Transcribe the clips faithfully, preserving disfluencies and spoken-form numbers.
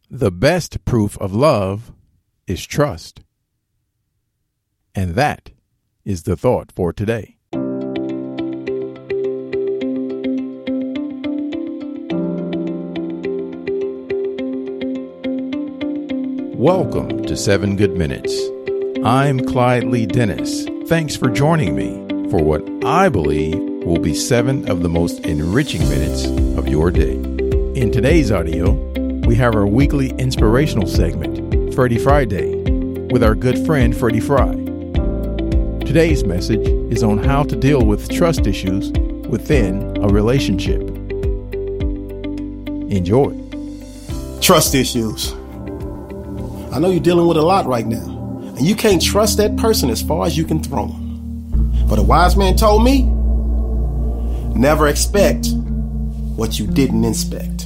The best proof of love is trust. And that is the thought for today. Welcome to Seven Good Minutes. I'm Clyde Lee Dennis. Thanks for joining me for what I believe will be seven of the most enriching minutes of your day. In today's audio, we have our weekly inspirational segment, Freddie Friday, with our good friend Freddie Fry. Today's message is on how to deal with trust issues within a relationship. Enjoy. Trust issues. I know you're dealing with a lot right now, and you can't trust that person as far as you can throw them. But a wise man told me, never expect what you didn't inspect.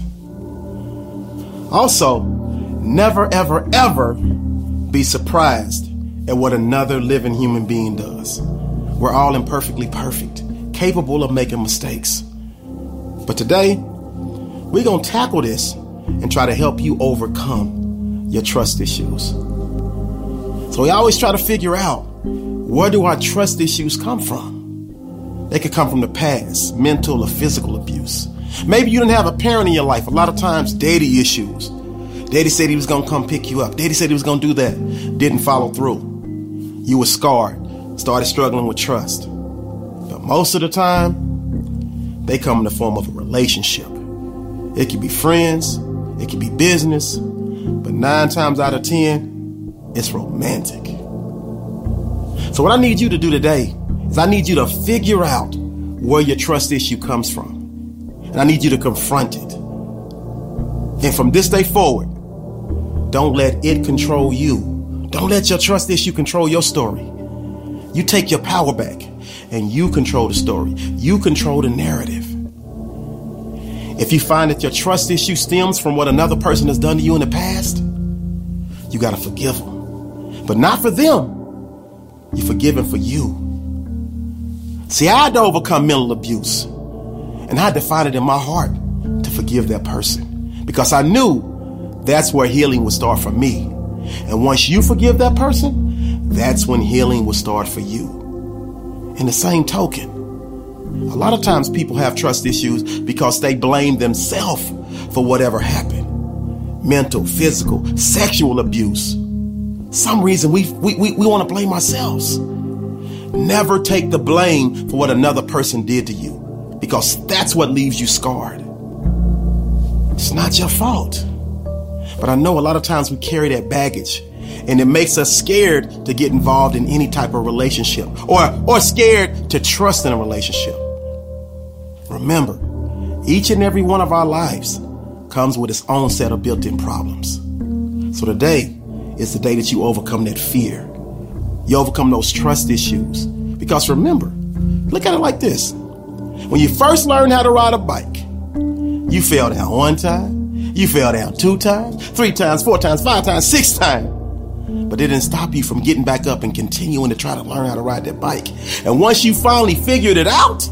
Also, never, ever, ever be surprised at what another living human being does. We're all imperfectly perfect, capable of making mistakes. But today, we're going to tackle this and try to help you overcome your trust issues. So we always try to figure out, where do our trust issues come from? They could come from the past, mental or physical abuse. Maybe you didn't have a parent in your life. A lot of times, daddy issues. Daddy said he was going to come pick you up. Daddy said he was going to do that. Didn't follow through. You were scarred. Started struggling with trust. But most of the time, they come in the form of a relationship. It could be friends. It could be business. But nine times out of ten, it's romantic. So what I need you to do today is I need you to figure out where your trust issue comes from. And I need you to confront it. And from this day forward, don't let it control you. Don't let your trust issue control your story. You take your power back and you control the story. You control the narrative. If you find that your trust issue stems from what another person has done to you in the past, you got to forgive them. But not for them. You forgive them for you. See, I had to overcome mental abuse. And I had to find it in my heart to forgive that person. Because I knew that's where healing would start for me. And once you forgive that person, that's when healing will start for you. In the same token, a lot of times people have trust issues because they blame themselves for whatever happened. Mental, physical, sexual abuse. Some reason we, we, we, we want to blame ourselves. Never take the blame for what another person did to you, because that's what leaves you scarred. It's not your fault. But I know a lot of times we carry that baggage, and it makes us scared to get involved in any type of relationship, or, or scared to trust in a relationship. Remember, each and every one of our lives comes with its own set of built-in problems. So today is the day that you overcome that fear. You overcome those trust issues. Because remember, look at it like this. When you first learned how to ride a bike, you fell down one time, you fell down two times, three times, four times, five times, six times. But it didn't stop you from getting back up and continuing to try to learn how to ride that bike. And once you finally figured it out,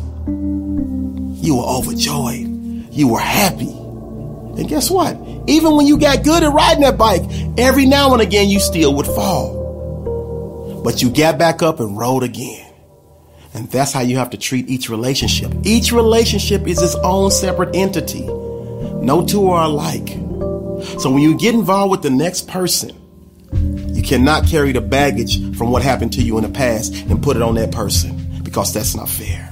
you were overjoyed. You were happy. And guess what? Even when you got good at riding that bike, every now and again you still would fall. But you got back up and rode again. And that's how you have to treat each relationship. Each relationship is its own separate entity. No two are alike. So when you get involved with the next person, you cannot carry the baggage from what happened to you in the past and put it on that person, because that's not fair.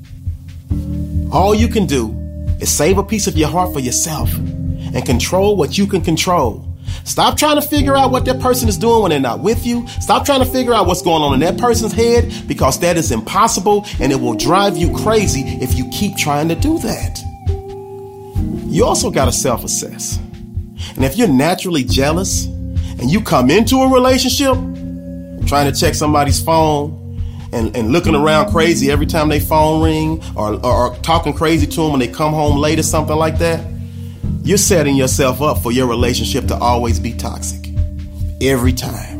All you can do is save a piece of your heart for yourself and control what you can control. Stop trying to figure out what that person is doing when they're not with you. Stop trying to figure out what's going on in that person's head, because that is impossible, and it will drive you crazy if you keep trying to do that. You also got to self-assess. And if you're naturally jealous and you come into a relationship trying to check somebody's phone and, and looking around crazy every time they phone ring, or, or, or talking crazy to them when they come home late or something like that, you're setting yourself up for your relationship to always be toxic. Every time.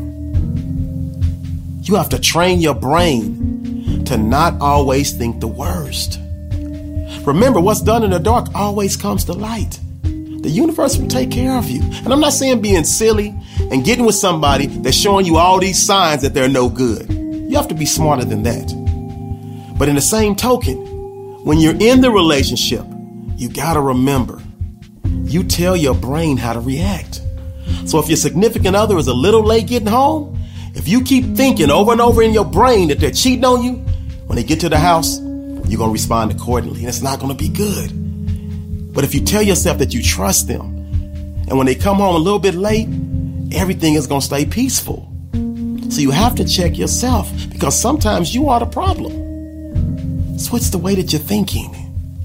You have to train your brain to not always think the worst. Remember, what's done in the dark always comes to light. the universe will take care of you. And I'm not saying being silly and getting with somebody that's showing you all these signs that they're no good. You have to be smarter than that. But in the same token, when you're in the relationship, you gotta remember, you tell your brain how to react. So if your significant other is a little late getting home, if you keep thinking over and over in your brain that they're cheating on you, when they get to the house, you're gonna respond accordingly, and it's not gonna be good. But if you tell yourself that you trust them, and when they come home a little bit late, everything is gonna stay peaceful. So you have to check yourself, because sometimes you are the problem. Switch the way that you're thinking.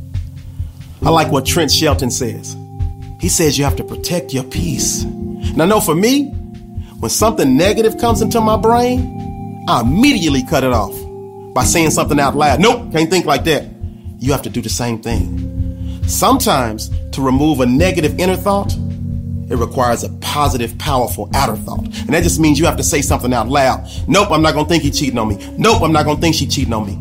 I like what Trent Shelton says. He says you have to protect your peace. And I know for me, when something negative comes into my brain, I immediately cut it off by saying something out loud. Nope, can't think like that. You have to do the same thing. Sometimes to remove a negative inner thought, it requires a positive, powerful outer thought. And that just means you have to say something out loud. Nope, I'm not going to think he's cheating on me. Nope, I'm not going to think she's cheating on me.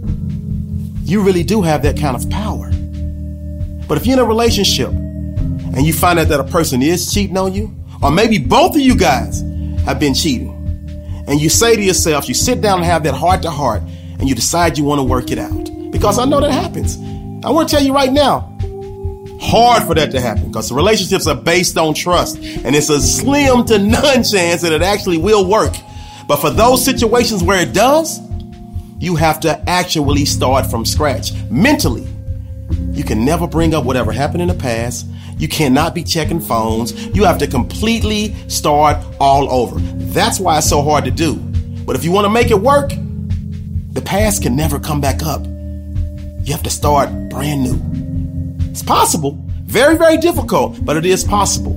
You really do have that kind of power. But if you're in a relationship and you find out that a person is cheating on you, or maybe both of you guys have been cheating, and you say to yourself, you sit down and have that heart to heart, and you decide you want to work it out. Because I know that happens. I want to tell you right now, hard for that to happen, because the relationships are based on trust, and it's a slim to none chance that it actually will work. But for those situations where it does, you have to actually start from scratch mentally. You can never bring up whatever happened in the past. You cannot be checking phones. You have to completely start all over. That's why it's so hard to do. But if you want to make it work, the past can never come back up. You have to start brand new. It's possible. Very, very difficult, but it is possible.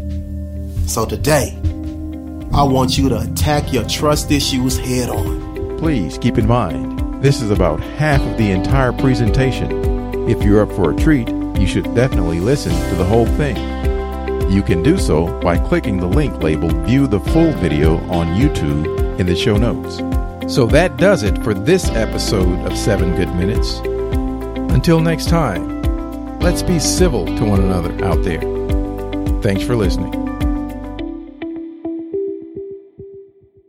So today, I want you to attack your trust issues head on. Please keep in mind, this is about half of the entire presentation. If you're up for a treat, you should definitely listen to the whole thing. You can do so by clicking the link labeled View the Full Video on YouTube in the show notes. So that does it for this episode of seven Good Minutes. Until next time, let's be civil to one another out there. Thanks for listening.